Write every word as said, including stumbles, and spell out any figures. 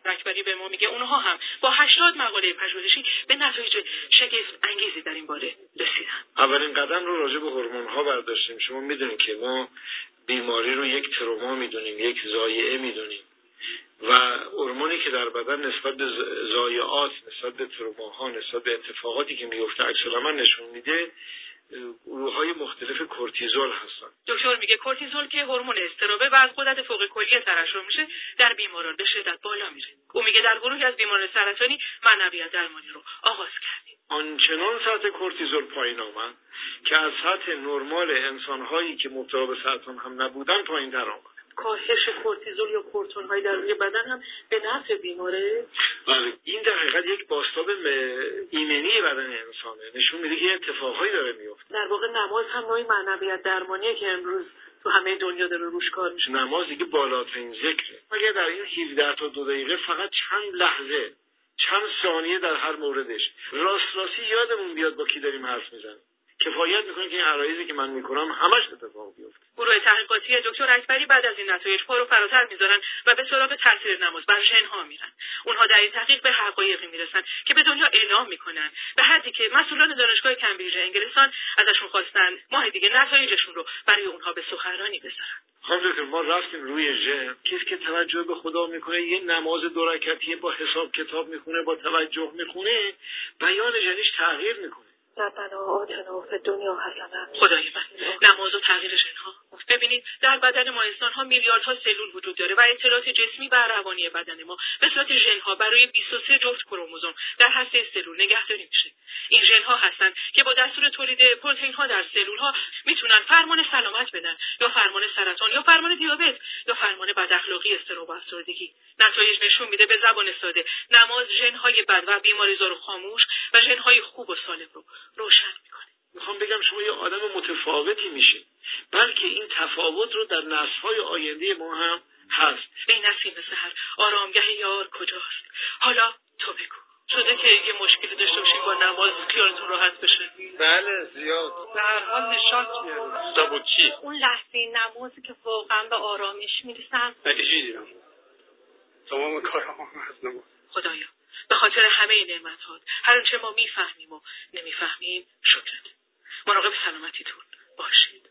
اکبری به ما میگه اونها هم با هشتاد مقاله پژوهشی به نتایج شگفت انگیزی در این باره رسیدن. اولین قدم رو راجع به هورمون‌ها برداشتیم. شما میدونید که ما بیماری رو یک تروما میدونیم، یک ضایعه میدونیم و هورمونی که در بدن نسبت به ضایعات، نسبت به تروماها، نسبت به اتفاقاتی که میفته عکس‌العمل نشون میده گروه‌های مختلف کورتیزول هستن. دکتر میگه کورتیزول که هورمون استرابه و از قدرت فوق کلیه ترشح میشه در بیماران به شدت بالا میره. او میگه در گروهی از بیماران سرطانی معنویت درمانی رو آغاز کردیم. آنچنان سطح کورتیزول پایین آمد که از سطح نرمال انسان‌هایی که مبتلا به سرطان هم نبودن پایین‌تر آمد. کاهش کورتیزول یا کورتون‌های درونی بدن هم به نفع بیماره؟ بله، این در حقیقت یک بازتاب ایمنی بدن انسانه. نشون میده که اتفاقایی داره میفته. در واقع نماز هم نوعی معنویت درمانیه که امروز تو همه دنیا داره روش کار میشه. نماز دیگه بالاترین ذکره. اگه در این هفده تا دو دقیقه فقط چند لحظه، چند ثانیه در هر موردش راست راستی یادمون بیاد با کی داریم حرف میزنیم، کفایت میکنه که این عرایضی که من میکنم همش اتفاق بیفته. گروه تحقیقاتی دکتر اکبری بعد از این نتایج پا رو فراتر میذارن و به سراغ تاثیر نماز بر ژن‌ها میرن. اونها در این تحقیق به حقایقی میرسن که به دنیا اعلام میکنن، به حدی که مسئولان دانشگاه کمبریج انگلستان ازشون خواستن ماه دیگه نتایجشون رو برای اونها به سخنرانی بذارن. خانم دکتر، ما رفتیم روی ژن. کسی که توجه به خدا میکنه، یه نماز دو رکعتی با حساب کتاب میخونه، با توجه میخونه، بیان ژنش تغییر میکنه. ربنا آتنا فی الدنیا حسنه. خدای من، نماز و تغییر ژن‌ها. ببینید در بدن ما انسان‌ها میلیاردها سلول وجود داره و اطلاعات جسمی و روانی بدن ما به صورت ژن‌ها برای بیست و سه جفت کروموزوم در هسته سلول نگهداری میشه. این ژن‌ها هستن که با دستور تولید پروتئین‌ها در سلول‌ها میتونن فرمان سلامت بدن یا فرمان سرطان یا فرمان دیابت یا فرمان بداخلاقی، اضطراب و افسردگی. نتایج نشون میده به زبان ساده نماز ژن‌های بد و بیماریزا رو خاموش و ژن‌های خوب و سالم رو روشن میکنه. میخوام بگم شما یه آدم متفاوتی میشین، بلکه این تفاوت رو در نسل‌های آینده ما هم هست. ای نسیم سحر، آرامگاه یار کجاست؟ حالا تو بگو. شده که یه مشکلی داشته باشین با نماز خیالتون راحت بشه؟ بله زیاد. به هر حال نشاط میاره. زبون چی؟ اون لحظه نمازی که واقعا به آرامش میرسن. نتیجه دیدم. تمام کارام از نماز. خدایا به خاطر همه نعمتات، هر چه ما میفهمیم و نمیفهمیم شکرت. مراقب سلامتیتون باشید.